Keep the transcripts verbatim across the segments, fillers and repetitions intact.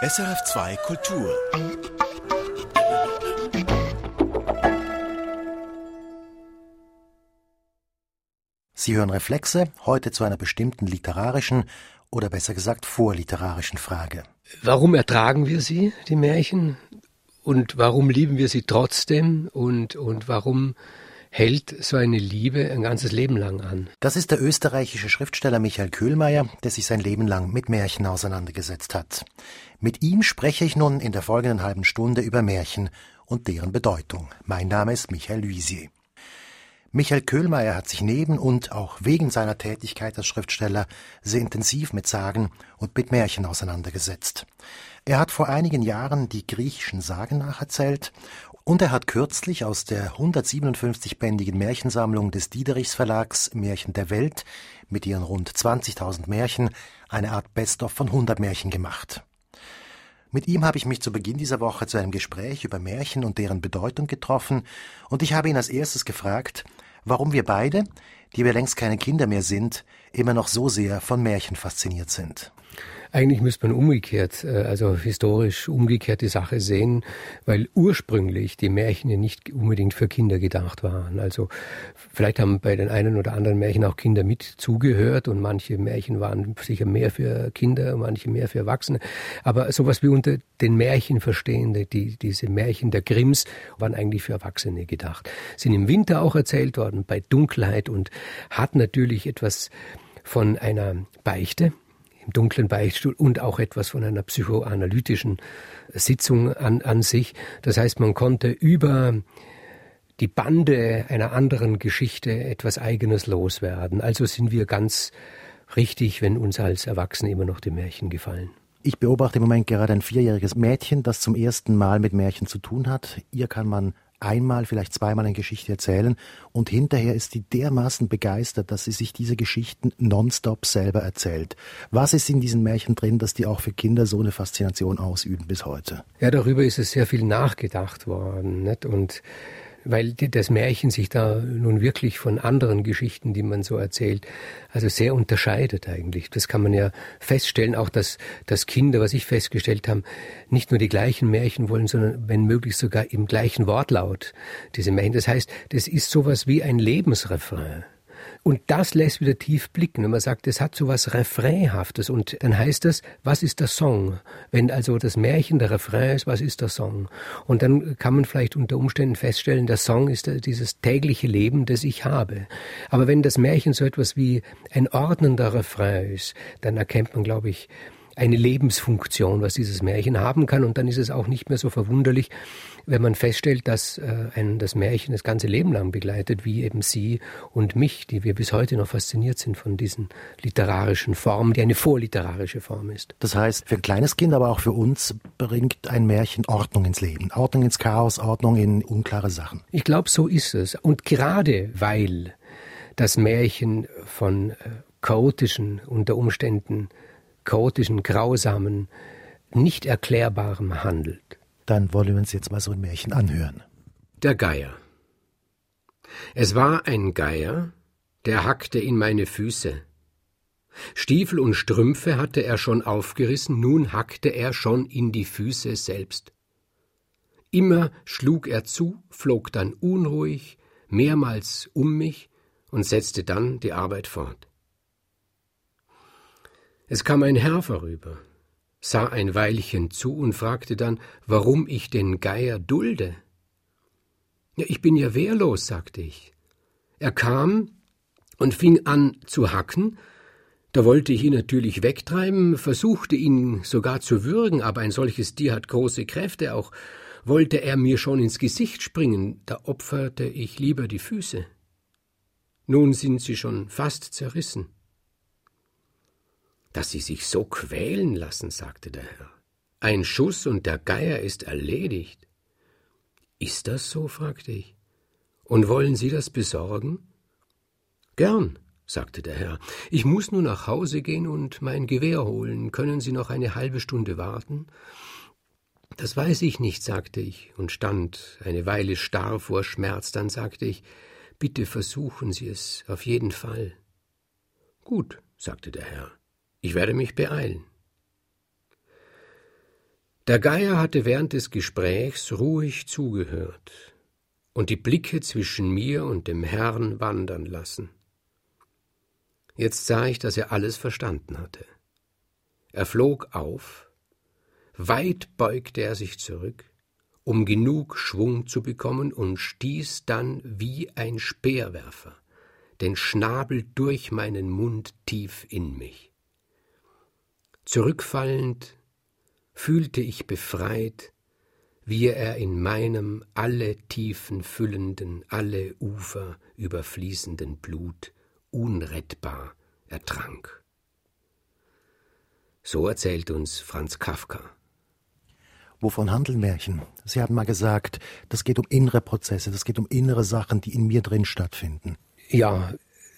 S R F zwei Kultur. Sie hören Reflexe, heute zu einer bestimmten literarischen oder besser gesagt vorliterarischen Frage. Warum ertragen wir sie, die Märchen? Und warum lieben wir sie trotzdem? Und, und warum hält so eine Liebe ein ganzes Leben lang an? Das ist der österreichische Schriftsteller Michael Köhlmeier, der sich sein Leben lang mit Märchen auseinandergesetzt hat. Mit ihm spreche ich nun in der folgenden halben Stunde über Märchen und deren Bedeutung. Mein Name ist Michael Luisier. Michael Köhlmeier hat sich neben und auch wegen seiner Tätigkeit als Schriftsteller sehr intensiv mit Sagen und mit Märchen auseinandergesetzt. Er hat vor einigen Jahren die griechischen Sagen nacherzählt und er hat kürzlich aus der hundertsiebenundfünfzigbändigen Märchensammlung des Diederichs Verlags Märchen der Welt mit ihren rund zwanzigtausend Märchen eine Art Best-of von hundert Märchen gemacht. Mit ihm habe ich mich zu Beginn dieser Woche zu einem Gespräch über Märchen und deren Bedeutung getroffen und ich habe ihn als erstes gefragt, warum wir beide, die wir längst keine Kinder mehr sind, immer noch so sehr von Märchen fasziniert sind. Eigentlich müsste man umgekehrt, also historisch umgekehrt die Sache sehen, weil ursprünglich die Märchen ja nicht unbedingt für Kinder gedacht waren. Also vielleicht haben bei den einen oder anderen Märchen auch Kinder mit zugehört und manche Märchen waren sicher mehr für Kinder, manche mehr für Erwachsene. Aber sowas wie unter den Märchen Verstehende, die, diese Märchen der Grimms, waren eigentlich für Erwachsene gedacht. Sind im Winter auch erzählt worden, bei Dunkelheit und hat natürlich etwas von einer Beichte im dunklen Beichtstuhl und auch etwas von einer psychoanalytischen Sitzung an, an sich. Das heißt, man konnte über die Bande einer anderen Geschichte etwas Eigenes loswerden. Also sind wir ganz richtig, wenn uns als Erwachsene immer noch die Märchen gefallen. Ich beobachte im Moment gerade ein vierjähriges Mädchen, das zum ersten Mal mit Märchen zu tun hat. Ihr kann man einmal, vielleicht zweimal eine Geschichte erzählen und hinterher ist sie dermaßen begeistert, dass sie sich diese Geschichten nonstop selber erzählt. Was ist in diesen Märchen drin, dass die auch für Kinder so eine Faszination ausüben bis heute? Ja, darüber ist es sehr viel nachgedacht worden, nicht? Und weil das Märchen sich da nun wirklich von anderen Geschichten, die man so erzählt, also sehr unterscheidet eigentlich. Das kann man ja feststellen, auch dass, dass Kinder, was ich festgestellt habe, nicht nur die gleichen Märchen wollen, sondern wenn möglich sogar im gleichen Wortlaut diese Märchen. Das heißt, das ist sowas wie ein Lebensrefrain. Und das lässt wieder tief blicken, wenn man sagt, es hat so was Refrainhaftes. Und dann heißt das, was ist der Song? Wenn also das Märchen der Refrain ist, was ist der Song? Und dann kann man vielleicht unter Umständen feststellen, der Song ist dieses tägliche Leben, das ich habe. Aber wenn das Märchen so etwas wie ein ordnender Refrain ist, dann erkennt man, glaube ich, eine Lebensfunktion, was dieses Märchen haben kann. Und dann ist es auch nicht mehr so verwunderlich, wenn man feststellt, dass äh, ein, das Märchen das ganze Leben lang begleitet, wie eben Sie und mich, die wir bis heute noch fasziniert sind von diesen literarischen Formen, die eine vorliterarische Form ist. Das heißt, für ein kleines Kind, aber auch für uns bringt ein Märchen Ordnung ins Leben. Ordnung ins Chaos, Ordnung in unklare Sachen. Ich glaube, so ist es. Und gerade weil das Märchen von äh, chaotischen, unter Umständen chaotischen, grausamen, nicht erklärbarem handelt. Dann wollen wir uns jetzt mal so ein Märchen anhören. Der Geier. Es war ein Geier, der hackte in meine Füße. Stiefel und Strümpfe hatte er schon aufgerissen, nun hackte er schon in die Füße selbst. Immer schlug er zu, flog dann unruhig, mehrmals um mich und setzte dann die Arbeit fort. Es kam ein Herr vorüber, sah ein Weilchen zu und fragte dann, warum ich den Geier dulde. Ja, ich bin ja wehrlos, sagte ich. Er kam und fing an zu hacken. Da wollte ich ihn natürlich wegtreiben, versuchte ihn sogar zu würgen, aber ein solches Tier hat große Kräfte, auch wollte er mir schon ins Gesicht springen, da opferte ich lieber die Füße. Nun sind sie schon fast zerrissen. Dass Sie sich so quälen lassen, sagte der Herr. Ein Schuss und der Geier ist erledigt. Ist das so, fragte ich. Und wollen Sie das besorgen? Gern, sagte der Herr. Ich muss nur nach Hause gehen und mein Gewehr holen. Können Sie noch eine halbe Stunde warten? Das weiß ich nicht, sagte ich und stand eine Weile starr vor Schmerz. Dann sagte ich, bitte versuchen Sie es, auf jeden Fall. Gut, sagte der Herr. Ich werde mich beeilen. Der Geier hatte während des Gesprächs ruhig zugehört und die Blicke zwischen mir und dem Herrn wandern lassen. Jetzt sah ich, dass er alles verstanden hatte. Er flog auf, weit beugte er sich zurück, um genug Schwung zu bekommen, und stieß dann wie ein Speerwerfer den Schnabel durch meinen Mund tief in mich. Zurückfallend fühlte ich befreit, wie er in meinem alle Tiefen füllenden, alle Ufer überfließenden Blut unrettbar ertrank. So erzählt uns Franz Kafka. Wovon handeln Märchen? Sie haben mal gesagt, das geht um innere Prozesse, das geht um innere Sachen, die in mir drin stattfinden. Ja,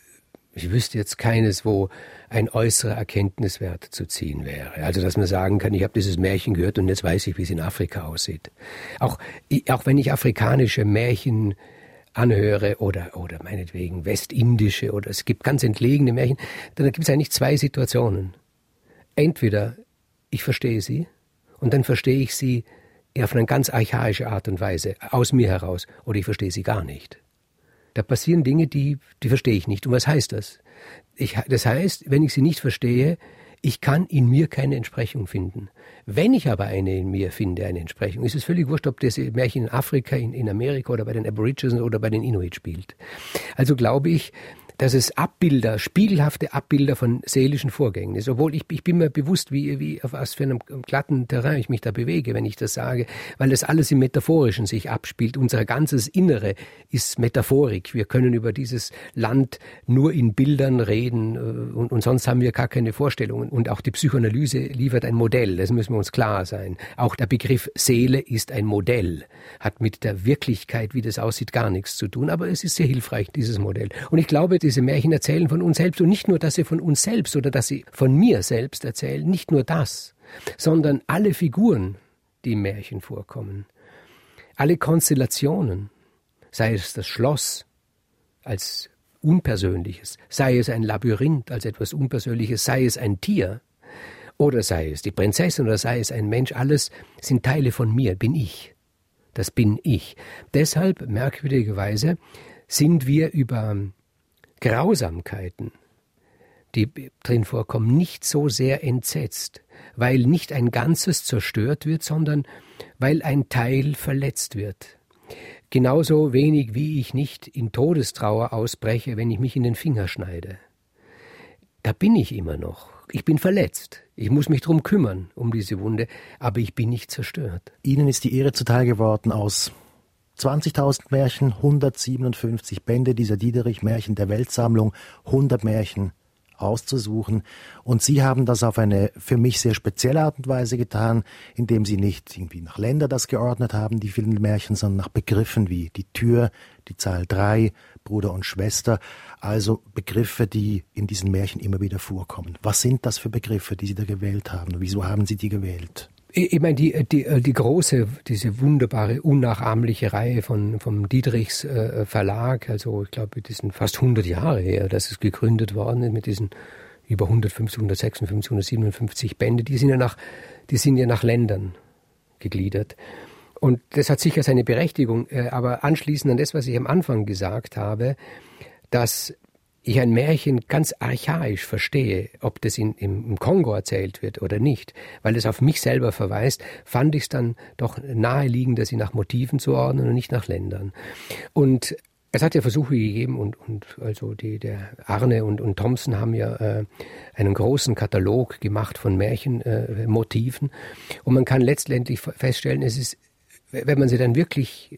ich wüsste jetzt keines, wo ein äußerer Erkenntniswert zu ziehen wäre. Also, dass man sagen kann, ich habe dieses Märchen gehört und jetzt weiß ich, wie es in Afrika aussieht. Auch, auch wenn ich afrikanische Märchen anhöre oder, oder meinetwegen westindische oder es gibt ganz entlegene Märchen, dann gibt es eigentlich zwei Situationen. Entweder ich verstehe sie und dann verstehe ich sie auf eine ganz archaische Art und Weise, aus mir heraus, oder ich verstehe sie gar nicht. Da passieren Dinge, die, die verstehe ich nicht. Und was heißt das? Ich, das heißt, wenn ich sie nicht verstehe, ich kann in mir keine Entsprechung finden. Wenn ich aber eine in mir finde, eine Entsprechung, ist es völlig wurscht, ob das Märchen in Afrika, in, in Amerika oder bei den Aborigines oder bei den Inuit spielt. Also glaube ich, dass es Abbilder, spiegelhafte Abbilder von seelischen Vorgängen ist. Obwohl ich, ich bin mir bewusst, wie, wie auf was für einem glatten Terrain ich mich da bewege, wenn ich das sage, weil das alles im Metaphorischen sich abspielt. Unser ganzes Innere ist Metaphorik. Wir können über dieses Land nur in Bildern reden und, und sonst haben wir gar keine Vorstellungen. Und auch die Psychoanalyse liefert ein Modell, das müssen wir uns klar sein. Auch der Begriff Seele ist ein Modell, hat mit der Wirklichkeit, wie das aussieht, gar nichts zu tun. Aber es ist sehr hilfreich, dieses Modell. Und ich glaube, diese Märchen erzählen von uns selbst und nicht nur, dass sie von uns selbst oder dass sie von mir selbst erzählen, nicht nur das, sondern alle Figuren, die im Märchen vorkommen, alle Konstellationen, sei es das Schloss als Unpersönliches, sei es ein Labyrinth als etwas Unpersönliches, sei es ein Tier oder sei es die Prinzessin oder sei es ein Mensch, alles sind Teile von mir, bin ich. Das bin ich. Deshalb, merkwürdigerweise, sind wir über Grausamkeiten, die drin vorkommen, nicht so sehr entsetzt, weil nicht ein Ganzes zerstört wird, sondern weil ein Teil verletzt wird. Genauso wenig wie ich nicht in Todestrauer ausbreche, wenn ich mich in den Finger schneide. Da bin ich immer noch. Ich bin verletzt. Ich muss mich drum kümmern, um diese Wunde, aber ich bin nicht zerstört. Ihnen ist die Ehre zuteil geworden, aus zwanzigtausend Märchen, hundertsiebenundfünfzig Bände dieser Diederich-Märchen der Weltsammlung, hundert Märchen auszusuchen. Und Sie haben das auf eine für mich sehr spezielle Art und Weise getan, indem Sie nicht irgendwie nach Ländern das geordnet haben, die vielen Märchen, sondern nach Begriffen wie die Tür, die Zahl drei, Bruder und Schwester, also Begriffe, die in diesen Märchen immer wieder vorkommen. Was sind das für Begriffe, die Sie da gewählt haben? Wieso haben Sie die gewählt? Ich meine, die, die, die große, diese wunderbare, unnachahmliche Reihe von, vom Diederichs äh, Verlag, also ich glaube, das sind fast hundert Jahre her, dass es gegründet worden ist mit diesen über hundertfünfzig, hundertsechsundfünfzig, hundertsiebenundfünfzig Bände, die sind ja nach, die sind ja nach Ländern gegliedert. Und das hat sicher seine Berechtigung, äh, aber anschließend an das, was ich am Anfang gesagt habe, dass ich ein Märchen ganz archaisch verstehe, ob das in, im Kongo erzählt wird oder nicht, weil es auf mich selber verweist, fand ich es dann doch naheliegend, sie nach Motiven zu ordnen und nicht nach Ländern. Und es hat ja Versuche gegeben und, und also die, der Arne und, und Thomsen haben ja äh, einen großen Katalog gemacht von Märchenmotiven äh, und man kann letztendlich feststellen, es ist, wenn man sie dann wirklich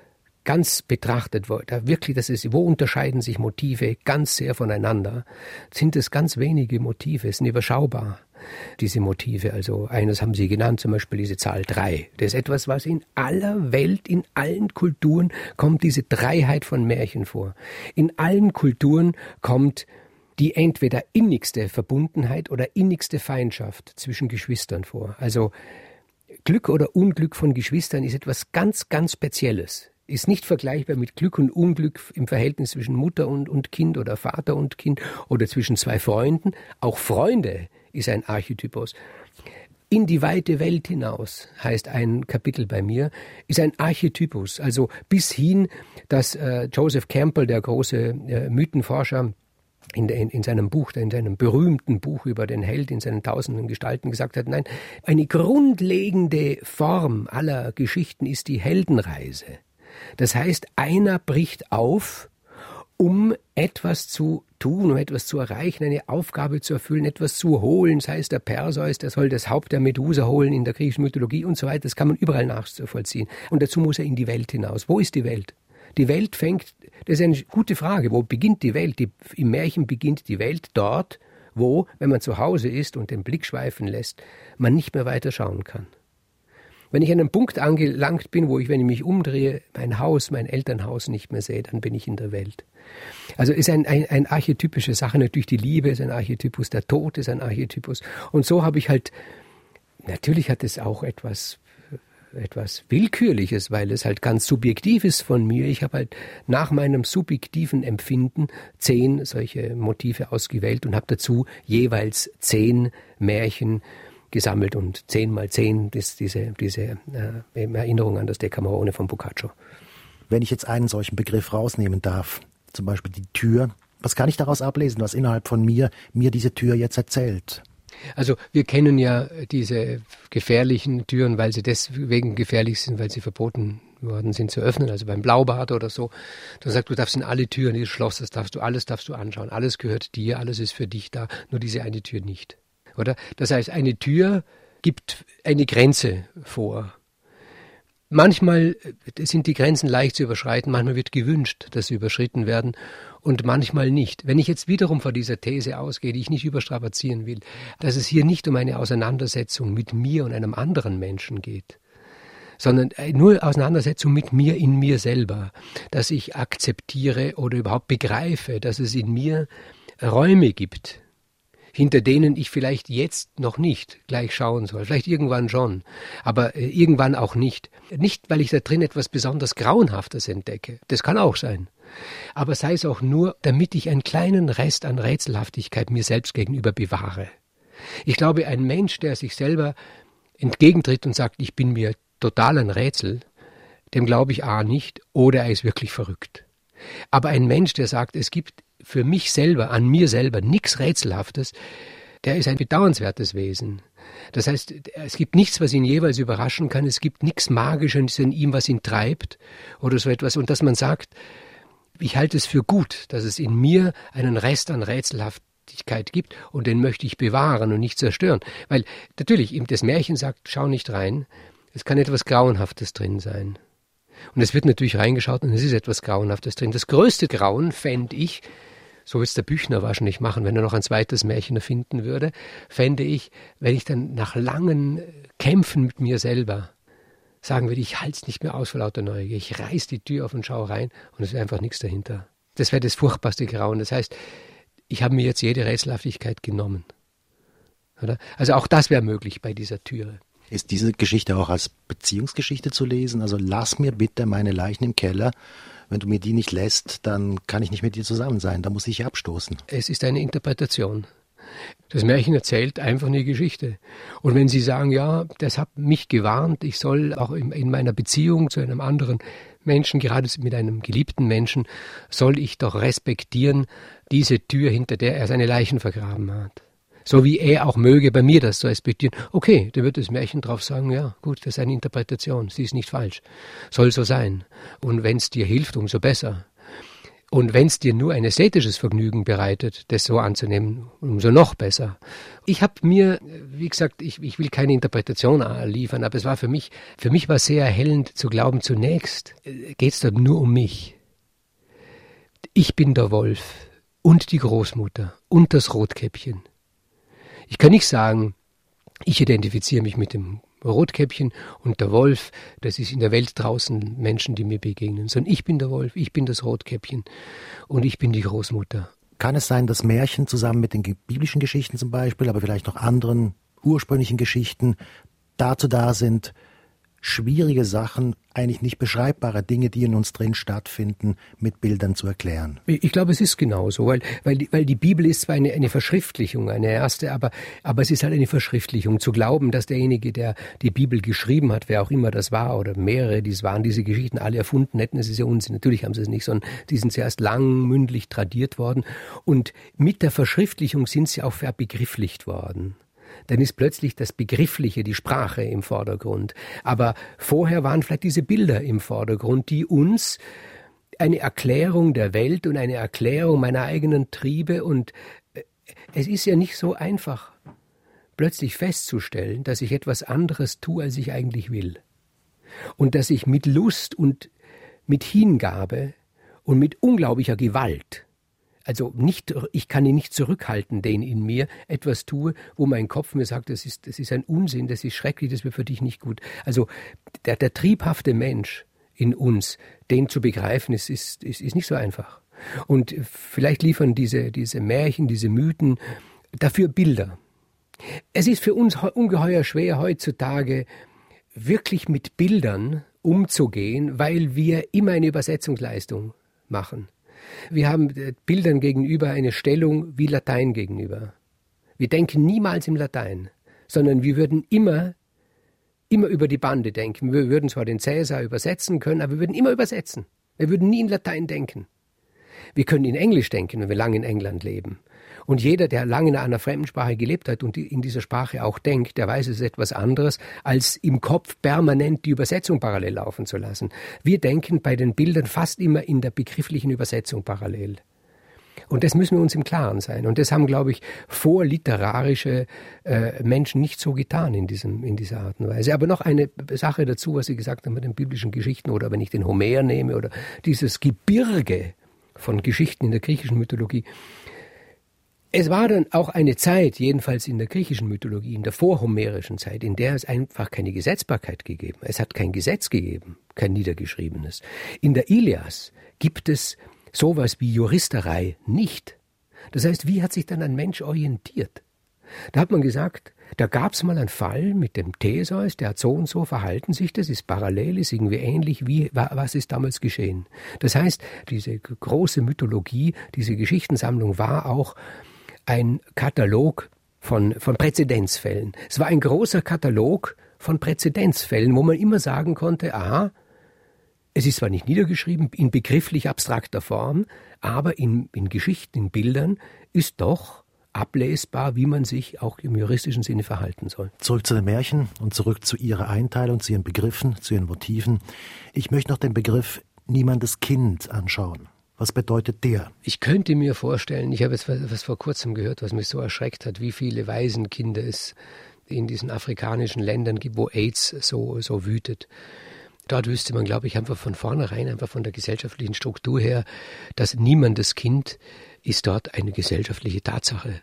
ganz betrachtet, da wirklich, das ist, wo unterscheiden sich Motive ganz sehr voneinander, sind es ganz wenige Motive, es sind überschaubar, diese Motive. Also eines haben Sie genannt, zum Beispiel diese Zahl drei. Das ist etwas, was in aller Welt, in allen Kulturen kommt diese Dreiheit von Märchen vor. In allen Kulturen kommt die entweder innigste Verbundenheit oder innigste Feindschaft zwischen Geschwistern vor. Also Glück oder Unglück von Geschwistern ist etwas ganz, ganz Spezielles. Ist nicht vergleichbar mit Glück und Unglück im Verhältnis zwischen Mutter und, und Kind oder Vater und Kind oder zwischen zwei Freunden. Auch Freunde ist ein Archetypus. In die weite Welt hinaus, heißt ein Kapitel bei mir, ist ein Archetypus. Also bis hin, dass äh, Joseph Campbell, der große äh, Mythenforscher, in, in, in seinem Buch, in seinem berühmten Buch über den Held in seinen tausenden Gestalten gesagt hat, nein, eine grundlegende Form aller Geschichten ist die Heldenreise. Das heißt, einer bricht auf, um etwas zu tun, um etwas zu erreichen, eine Aufgabe zu erfüllen, etwas zu holen. Das heißt, der Perseus, der soll das Haupt der Medusa holen in der griechischen Mythologie und so weiter. Das kann man überall nachvollziehen. Und dazu muss er in die Welt hinaus. Wo ist die Welt? Die Welt fängt, das ist eine gute Frage, wo beginnt die Welt? Die, im Märchen beginnt die Welt dort, wo, wenn man zu Hause ist und den Blick schweifen lässt, man nicht mehr weiter schauen kann. Wenn ich an einem Punkt angelangt bin, wo ich, wenn ich mich umdrehe, mein Haus, mein Elternhaus nicht mehr sehe, dann bin ich in der Welt. Also ist ein, ein, ein archetypische Sache. Natürlich die Liebe ist ein Archetypus, der Tod ist ein Archetypus. Und so habe ich halt, natürlich hat es auch etwas, etwas Willkürliches, weil es halt ganz subjektiv ist von mir. Ich habe halt nach meinem subjektiven Empfinden zehn solche Motive ausgewählt und habe dazu jeweils zehn Märchen gesammelt und zehn mal zehn ist diese, diese äh, Erinnerung an das Decamerone von Boccaccio. Wenn ich jetzt einen solchen Begriff rausnehmen darf, zum Beispiel die Tür, was kann ich daraus ablesen, was innerhalb von mir mir diese Tür jetzt erzählt? Also wir kennen ja diese gefährlichen Türen, weil sie deswegen gefährlich sind, weil sie verboten worden sind zu öffnen, also beim Blaubart oder so. Du sagst, du darfst in alle Türen dieses Schlosses, darfst du, alles darfst du anschauen, alles gehört dir, alles ist für dich da, nur diese eine Tür nicht. Oder? Das heißt, eine Tür gibt eine Grenze vor. Manchmal sind die Grenzen leicht zu überschreiten, manchmal wird gewünscht, dass sie überschritten werden und manchmal nicht. Wenn ich jetzt wiederum von dieser These ausgehe, die ich nicht überstrapazieren will, dass es hier nicht um eine Auseinandersetzung mit mir und einem anderen Menschen geht, sondern nur Auseinandersetzung mit mir in mir selber, dass ich akzeptiere oder überhaupt begreife, dass es in mir Räume gibt, hinter denen ich vielleicht jetzt noch nicht gleich schauen soll, vielleicht irgendwann schon, aber äh, irgendwann auch nicht. Nicht, weil ich da drin etwas besonders Grauenhaftes entdecke, das kann auch sein, aber sei es auch nur, damit ich einen kleinen Rest an Rätselhaftigkeit mir selbst gegenüber bewahre. Ich glaube, ein Mensch, der sich selber entgegentritt und sagt, ich bin mir total ein Rätsel, dem glaube ich A nicht, oder er ist wirklich verrückt. Aber ein Mensch, der sagt, es gibt für mich selber, an mir selber, nichts Rätselhaftes, der ist ein bedauernswertes Wesen. Das heißt, es gibt nichts, was ihn jeweils überraschen kann, es gibt nichts Magisches in ihm, was ihn treibt oder so etwas. Und dass man sagt, ich halte es für gut, dass es in mir einen Rest an Rätselhaftigkeit gibt und den möchte ich bewahren und nicht zerstören. Weil natürlich, das Märchen sagt, schau nicht rein, es kann etwas Grauenhaftes drin sein. Und es wird natürlich reingeschaut und es ist etwas Grauenhaftes drin. Das größte Grauen fände ich, so wird es der Büchner wahrscheinlich machen, wenn er noch ein zweites Märchen erfinden würde, fände ich, wenn ich dann nach langen Kämpfen mit mir selber sagen würde, ich halte es nicht mehr aus vor lauter Neugier, ich reiß die Tür auf und schaue rein und es wäre einfach nichts dahinter. Das wäre das furchtbarste Grauen. Das heißt, ich habe mir jetzt jede Rätselhaftigkeit genommen. Oder? Also auch das wäre möglich bei dieser Türe. Ist diese Geschichte auch als Beziehungsgeschichte zu lesen? Also lass mir bitte meine Leichen im Keller. Wenn du mir die nicht lässt, dann kann ich nicht mit dir zusammen sein. Da muss ich abstoßen. Es ist eine Interpretation. Das Märchen erzählt einfach eine Geschichte. Und wenn Sie sagen, ja, das hat mich gewarnt, ich soll auch in, in meiner Beziehung zu einem anderen Menschen, gerade mit einem geliebten Menschen, soll ich doch respektieren diese Tür, hinter der er seine Leichen vergraben hat. So wie er auch möge bei mir das zu respektieren. Okay, dann wird das Märchen drauf sagen, ja gut, das ist eine Interpretation, sie ist nicht falsch. Soll so sein. Und wenn es dir hilft, umso besser. Und wenn es dir nur ein ästhetisches Vergnügen bereitet, das so anzunehmen, umso noch besser. Ich habe mir, wie gesagt, ich, ich will keine Interpretation liefern, aber es war für mich, für mich war sehr erhellend zu glauben, zunächst geht es dort nur um mich. Ich bin der Wolf und die Großmutter und das Rotkäppchen. Ich kann nicht sagen, ich identifiziere mich mit dem Rotkäppchen und der Wolf, das ist in der Welt draußen Menschen, die mir begegnen, sondern ich bin der Wolf, ich bin das Rotkäppchen und ich bin die Großmutter. Kann es sein, dass Märchen zusammen mit den biblischen Geschichten zum Beispiel, aber vielleicht noch anderen ursprünglichen Geschichten dazu da sind, schwierige Sachen, eigentlich nicht beschreibbare Dinge, die in uns drin stattfinden, mit Bildern zu erklären. Ich glaube, es ist genauso, weil, weil, die, weil die Bibel ist zwar eine, eine Verschriftlichung, eine erste, aber, aber es ist halt eine Verschriftlichung. Zu glauben, dass derjenige, der die Bibel geschrieben hat, wer auch immer das war, oder mehrere, die es waren, diese Geschichten alle erfunden hätten, das ist ja Unsinn. Natürlich haben sie es nicht, sondern die sind zuerst lang mündlich tradiert worden. Und mit der Verschriftlichung sind sie auch verbegrifflicht worden. Dann ist plötzlich das Begriffliche, die Sprache im Vordergrund. Aber vorher waren vielleicht diese Bilder im Vordergrund, die uns eine Erklärung der Welt und eine Erklärung meiner eigenen Triebe, und es ist ja nicht so einfach, plötzlich festzustellen, dass ich etwas anderes tue, als ich eigentlich will. Und dass ich mit Lust und mit Hingabe und mit unglaublicher Gewalt, also nicht, ich kann ihn nicht zurückhalten, den in mir etwas tue, wo mein Kopf mir sagt, das ist, das ist ein Unsinn, das ist schrecklich, das wird für dich nicht gut. Also der, der triebhafte Mensch in uns, den zu begreifen, ist, ist, ist, ist nicht so einfach. Und vielleicht liefern diese, diese Märchen, diese Mythen dafür Bilder. Es ist für uns ungeheuer schwer heutzutage, wirklich mit Bildern umzugehen, weil wir immer eine Übersetzungsleistung machen. Wir haben Bildern gegenüber eine Stellung wie Latein gegenüber. Wir denken niemals im Latein, sondern wir würden immer, immer über die Bande denken. Wir würden zwar den Cäsar übersetzen können, aber wir würden immer übersetzen. Wir würden nie in Latein denken. Wir können in Englisch denken, wenn wir lange in England leben. Und jeder, der lange in einer Fremdsprache gelebt hat und in dieser Sprache auch denkt, der weiß, es ist etwas anderes, als im Kopf permanent die Übersetzung parallel laufen zu lassen. Wir denken bei den Bildern fast immer in der begrifflichen Übersetzung parallel. Und das müssen wir uns im Klaren sein. Und das haben, glaube ich, vorliterarische äh, Menschen nicht so getan in, diesem, in dieser Art und Weise. Aber noch eine Sache dazu, was Sie gesagt haben mit den biblischen Geschichten, oder wenn ich den Homer nehme oder dieses Gebirge von Geschichten in der griechischen Mythologie. Es war dann auch eine Zeit, jedenfalls in der griechischen Mythologie, in der vorhomerischen Zeit, in der es einfach keine Gesetzbarkeit gegeben hat. Es hat kein Gesetz gegeben, kein niedergeschriebenes. In der Ilias gibt es sowas wie Juristerei nicht. Das heißt, wie hat sich dann ein Mensch orientiert? Da hat man gesagt, da gab es mal einen Fall mit dem Theseus, der hat so und so verhalten sich, das ist parallel, ist irgendwie ähnlich, wie was ist damals geschehen. Das heißt, diese große Mythologie, diese Geschichtensammlung war auch ein Katalog von, von Präzedenzfällen. Es war ein großer Katalog von Präzedenzfällen, wo man immer sagen konnte, aha, es ist zwar nicht niedergeschrieben in begrifflich abstrakter Form, aber in, in Geschichten, in Bildern ist doch ablesbar, wie man sich auch im juristischen Sinne verhalten soll. Zurück zu den Märchen und zurück zu Ihrer Einteilung, zu Ihren Begriffen, zu Ihren Motiven. Ich möchte noch den Begriff Niemandes Kind anschauen. Was bedeutet der? Ich könnte mir vorstellen, ich habe jetzt was vor kurzem gehört, was mich so erschreckt hat, wie viele Waisenkinder es in diesen afrikanischen Ländern gibt, wo AIDS so, so wütet. Dort wüsste man, glaube ich, einfach von vornherein, einfach von der gesellschaftlichen Struktur her, dass niemandes Kind ist dort eine gesellschaftliche Tatsache.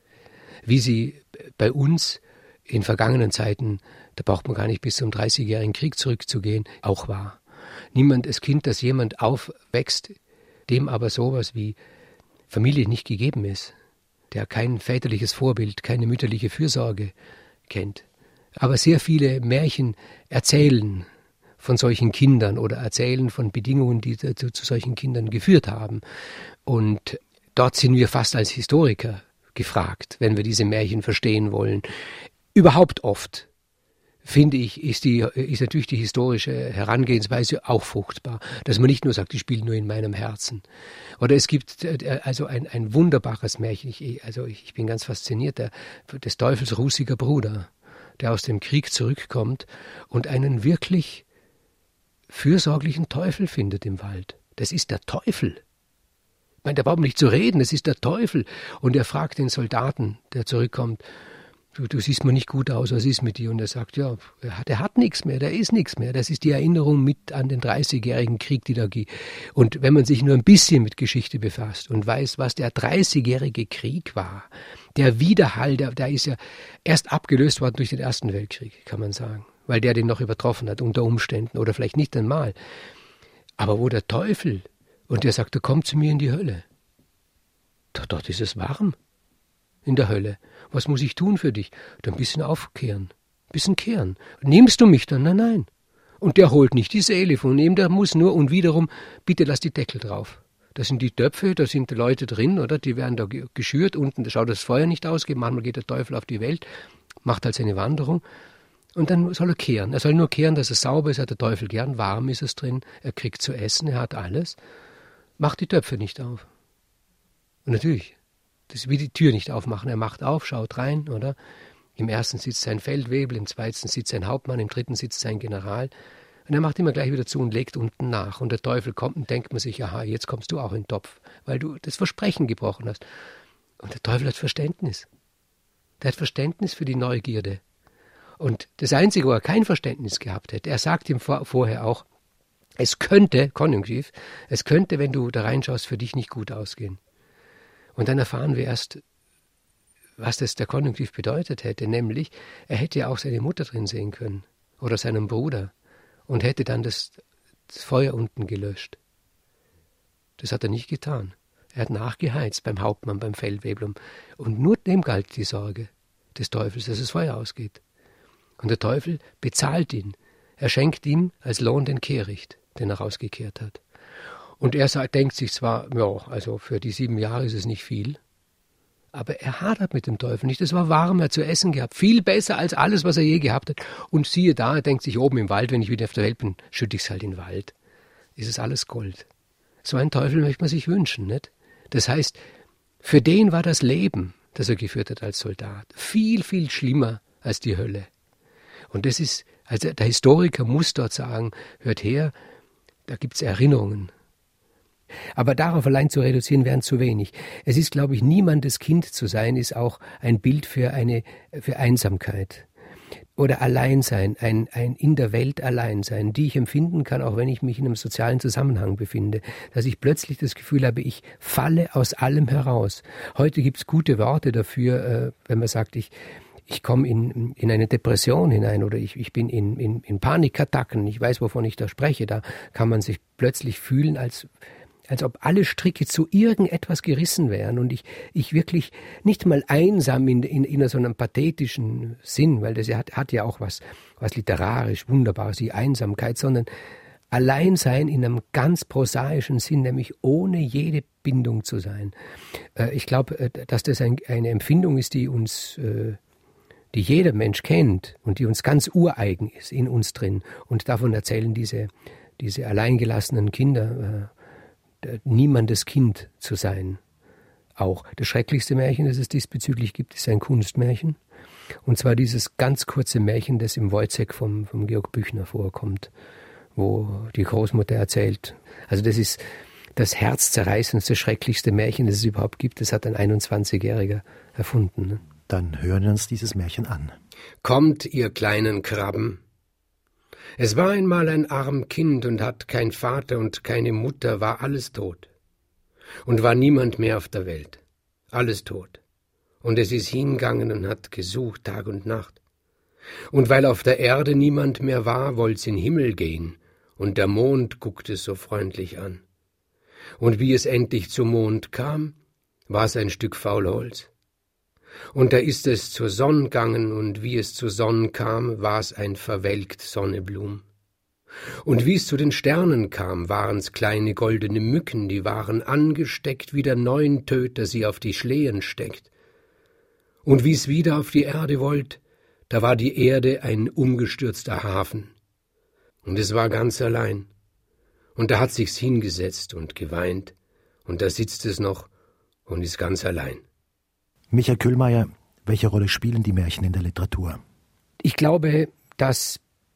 Wie sie bei uns in vergangenen Zeiten, da braucht man gar nicht bis zum dreißigjährigen Krieg zurückzugehen, auch war. Niemandes Kind, dass jemand aufwächst, dem aber sowas wie Familie nicht gegeben ist, der kein väterliches Vorbild, keine mütterliche Fürsorge kennt. Aber sehr viele Märchen erzählen von solchen Kindern oder erzählen von Bedingungen, die zu, zu solchen Kindern geführt haben. Und dort sind wir fast als Historiker gefragt, wenn wir diese Märchen verstehen wollen. Überhaupt oft, finde ich, ist, die, ist natürlich die historische Herangehensweise auch fruchtbar. Dass man nicht nur sagt, die spielen nur in meinem Herzen. Oder es gibt also ein, ein wunderbares Märchen, ich, also ich bin ganz fasziniert, der, des Teufels rußiger Bruder, der aus dem Krieg zurückkommt und einen wirklich fürsorglichen Teufel findet im Wald. Das ist der Teufel. Ich meine, der braucht nicht zu reden, das ist der Teufel. Und er fragt den Soldaten, der zurückkommt, Du, du siehst mir nicht gut aus, was ist mit dir? Und er sagt, ja, er hat, er hat nichts mehr, der ist nichts mehr. Das ist die Erinnerung mit an den dreißigjährigen Krieg, die da geht. Und wenn man sich nur ein bisschen mit Geschichte befasst und weiß, was der dreißigjährige Krieg war, der Widerhall, der, der ist ja erst abgelöst worden durch den Ersten Weltkrieg, kann man sagen, weil der den noch übertroffen hat unter Umständen oder vielleicht nicht einmal. Aber wo der Teufel, und der sagte, komm zu mir in die Hölle. Dort, dort ist es warm. In der Hölle. Was muss ich tun für dich? Dann ein bisschen aufkehren, ein bisschen kehren. Nimmst du mich dann? Nein, nein. Und der holt nicht die Seele von ihm, der muss nur und wiederum, bitte lass die Deckel drauf. Das sind die Töpfe, da sind die Leute drin, oder? Die werden da geschürt, unten schaut das Feuer nicht aus, manchmal geht der Teufel auf die Welt, macht halt seine Wanderung und dann soll er kehren. Er soll nur kehren, dass es sauber ist, hat der Teufel gern, warm ist es drin, er kriegt zu essen, er hat alles, macht die Töpfe nicht auf. Und natürlich, das ist wie die Tür nicht aufmachen, er macht auf, schaut rein, oder? Im ersten sitzt sein Feldwebel, im zweiten sitzt sein Hauptmann, im dritten sitzt sein General. Und er macht immer gleich wieder zu und legt unten nach. Und der Teufel kommt und denkt man sich, aha, jetzt kommst du auch in den Topf, weil du das Versprechen gebrochen hast. Und der Teufel hat Verständnis. Der hat Verständnis für die Neugierde. Und das Einzige, wo er kein Verständnis gehabt hätte, er sagt ihm vor, vorher auch, es könnte, konjunktiv, es könnte, wenn du da reinschaust, für dich nicht gut ausgehen. Und dann erfahren wir erst, was das der Konjunktiv bedeutet hätte, nämlich, er hätte ja auch seine Mutter drin sehen können oder seinen Bruder und hätte dann das, das Feuer unten gelöscht. Das hat er nicht getan. Er hat nachgeheizt beim Hauptmann, beim Feldwebel. Und nur dem galt die Sorge des Teufels, dass das Feuer ausgeht. Und der Teufel bezahlt ihn. Er schenkt ihm als Lohn den Kehricht, den er rausgekehrt hat. Und er sagt, denkt sich zwar, ja, also für die sieben Jahre ist es nicht viel, aber er hadert mit dem Teufel nicht. Es war warm, er hat zu essen gehabt, viel besser als alles, was er je gehabt hat. Und siehe da, er denkt sich oben im Wald, wenn ich wieder auf der Welt bin, schütte ich es halt in den Wald. Ist es alles Gold. So einen Teufel möchte man sich wünschen, nicht? Das heißt, für den war das Leben, das er geführt hat als Soldat, viel, viel schlimmer als die Hölle. Und das ist, also der Historiker muss dort sagen, hört her, da gibt es Erinnerungen. Aber darauf allein zu reduzieren, wären zu wenig. Es ist, glaube ich, niemandes Kind zu sein, ist auch ein Bild für eine, für Einsamkeit. Oder Alleinsein, ein, ein in der Welt Alleinsein, die ich empfinden kann, auch wenn ich mich in einem sozialen Zusammenhang befinde, dass ich plötzlich das Gefühl habe, ich falle aus allem heraus. Heute gibt es gute Worte dafür, äh, wenn man sagt, ich, ich komme in, in eine Depression hinein oder ich, ich bin in, in, in Panikattacken, ich weiß, wovon ich da spreche, da kann man sich plötzlich fühlen, als als ob alle Stricke zu irgendetwas gerissen wären und ich, ich wirklich nicht mal einsam in, in, in so einem pathetischen Sinn, weil das hat, hat ja auch was, was literarisch Wunderbares, die Einsamkeit, sondern Alleinsein in einem ganz prosaischen Sinn, nämlich ohne jede Bindung zu sein. Äh, ich glaube, dass das ein, eine Empfindung ist, die uns, äh, die jeder Mensch kennt und die uns ganz ureigen ist, in uns drin. Und davon erzählen diese, diese alleingelassenen Kinder, äh, niemandes Kind zu sein. Auch das schrecklichste Märchen, das es diesbezüglich gibt, ist ein Kunstmärchen. Und zwar dieses ganz kurze Märchen, das im Wojciech vom, vom Georg Büchner vorkommt, wo die Großmutter erzählt. Also das ist das herzzerreißendste, schrecklichste Märchen, das es überhaupt gibt. Das hat ein einundzwanzigjähriger erfunden. Ne? Dann hören wir uns dieses Märchen an. Kommt, ihr kleinen Krabben. Es war einmal ein arm Kind und hat kein Vater und keine Mutter, war alles tot. Und war niemand mehr auf der Welt. Alles tot. Und es ist hingegangen und hat gesucht Tag und Nacht. Und weil auf der Erde niemand mehr war, wollt's in den Himmel gehen, und der Mond guckte es so freundlich an. Und wie es endlich zum Mond kam, war's ein Stück Faulholz. Und da ist es zur Sonn gegangen, und wie es zur Sonn kam, war's ein verwelkt Sonneblum. Und wie es zu den Sternen kam, waren's kleine goldene Mücken, die waren angesteckt, wie der Neuntöter sie auf die Schlehen steckt. Und wie's wieder auf die Erde wollt, da war die Erde ein umgestürzter Hafen. Und es war ganz allein. Und da hat sich's hingesetzt und geweint, und da sitzt es noch und ist ganz allein. Michael Köhlmeier, welche Rolle spielen die Märchen in der Literatur? Ich glaube, dass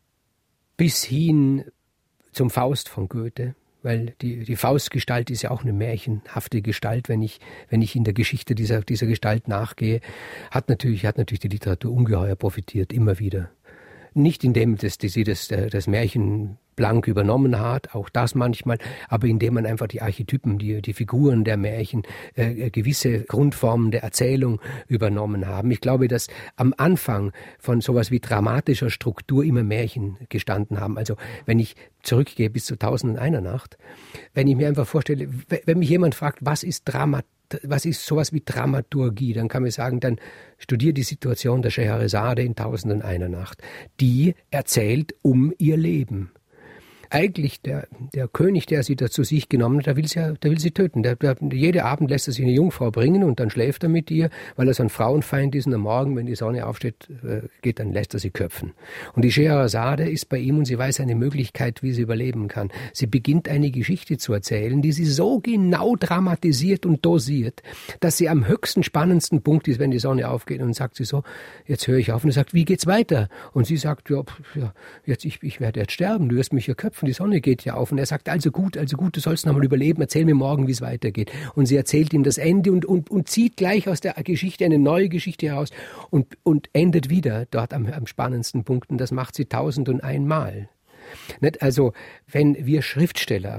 bis hin zum Faust von Goethe, weil die, die Faustgestalt ist ja auch eine märchenhafte Gestalt, wenn ich, wenn ich in der Geschichte dieser, dieser Gestalt nachgehe, hat natürlich, hat natürlich die Literatur ungeheuer profitiert, immer wieder. Nicht indem das, die, sie das, das Märchen blank übernommen hat, auch das manchmal, aber indem man einfach die Archetypen, die, die Figuren der Märchen, äh, gewisse Grundformen der Erzählung übernommen haben. Ich glaube, dass am Anfang von sowas wie dramatischer Struktur immer Märchen gestanden haben. Also wenn ich zurückgehe bis zu Tausend und einer Nacht, wenn ich mir einfach vorstelle, wenn mich jemand fragt, was ist Drama, was ist sowas wie Dramaturgie? Dann kann man sagen, dann studier die Situation der Scheherazade in Tausend und einer Nacht. Die erzählt um ihr Leben. Eigentlich der, der König, der sie da zu sich genommen hat, der will sie, der will sie töten. Der, der, jede Abend lässt er sich eine Jungfrau bringen und dann schläft er mit ihr, weil er so ein Frauenfeind ist und am Morgen, wenn die Sonne aufsteht, geht, dann lässt er sie köpfen. Und die Scheherazade ist bei ihm und sie weiß eine Möglichkeit, wie sie überleben kann. Sie beginnt eine Geschichte zu erzählen, die sie so genau dramatisiert und dosiert, dass sie am höchsten spannendsten Punkt ist, wenn die Sonne aufgeht, und sagt sie so, jetzt höre ich auf, und er sagt, wie geht's weiter? Und sie sagt, ja, ja jetzt ich, ich werde jetzt sterben, du wirst mich hier köpfen. Die Sonne geht ja auf. Und er sagt, also gut, also gut, du sollst noch mal überleben, erzähl mir morgen, wie es weitergeht. Und sie erzählt ihm das Ende und, und, und zieht gleich aus der Geschichte eine neue Geschichte heraus und, und endet wieder dort am, am spannendsten Punkt. Und das macht sie tausend und einmal. Nicht? Also, wenn wir Schriftsteller,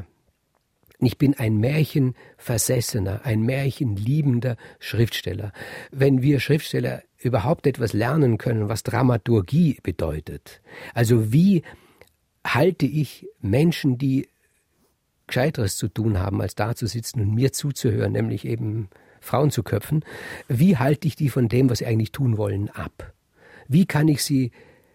ich bin ein Märchenversessener, ein Märchenliebender Schriftsteller, wenn wir Schriftsteller überhaupt etwas lernen können, was Dramaturgie bedeutet, also wie halte ich Menschen, die Gescheiteres zu tun haben, als da zu sitzen und mir zuzuhören, nämlich eben Frauen zu köpfen, wie halte ich die von dem, was sie eigentlich tun wollen, ab? Wie kann ich sie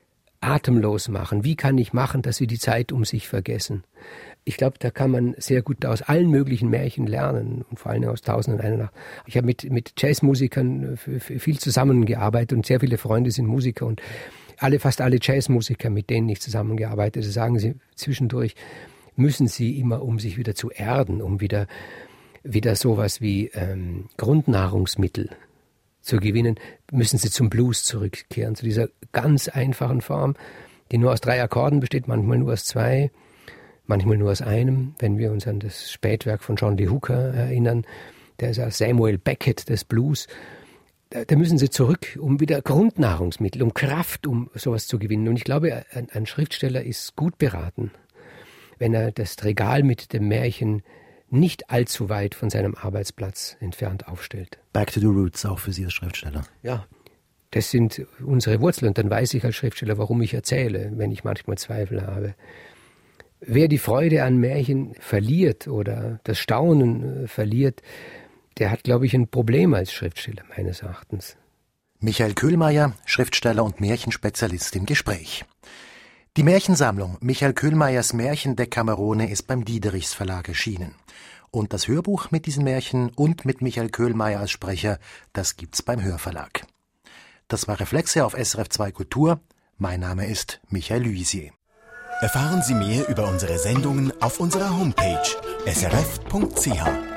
atemlos machen? Wie kann ich machen, dass sie die Zeit um sich vergessen? Ich glaube, da kann man sehr gut aus allen möglichen Märchen lernen und vor allem aus Tausend und einer Nacht. Ich habe mit, mit Jazzmusikern viel zusammengearbeitet und sehr viele Freunde sind Musiker und alle, fast alle Jazzmusiker, mit denen ich zusammengearbeitet habe, sagen sie zwischendurch, müssen sie immer, um sich wieder zu erden, um wieder, wieder sowas wie ähm, Grundnahrungsmittel zu gewinnen, müssen sie zum Blues zurückkehren, zu dieser ganz einfachen Form, die nur aus drei Akkorden besteht, manchmal nur aus zwei, manchmal nur aus einem. Wenn wir uns an das Spätwerk von John Lee Hooker erinnern, der ist als Samuel Beckett des Blues. Da müssen sie zurück, um wieder Grundnahrungsmittel, um Kraft, um sowas zu gewinnen. Und ich glaube, ein, ein Schriftsteller ist gut beraten, wenn er das Regal mit dem Märchen nicht allzu weit von seinem Arbeitsplatz entfernt aufstellt. Back to the roots, auch für Sie als Schriftsteller. Ja, das sind unsere Wurzeln. Und dann weiß ich als Schriftsteller, warum ich erzähle, wenn ich manchmal Zweifel habe. Wer die Freude an Märchen verliert oder das Staunen verliert, der hat, glaube ich, ein Problem als Schriftsteller, meines Erachtens. Michael Köhlmeier, Schriftsteller und Märchenspezialist im Gespräch. Die Märchensammlung Michael Köhlmeiers Märchen Decamerone ist beim Diederichs Verlag erschienen. Und das Hörbuch mit diesen Märchen und mit Michael Köhlmeier als Sprecher, das gibt's beim Hörverlag. Das war Reflexe auf S R F zwei Kultur. Mein Name ist Michael Luisier. Erfahren Sie mehr über unsere Sendungen auf unserer Homepage s r f punkt c h.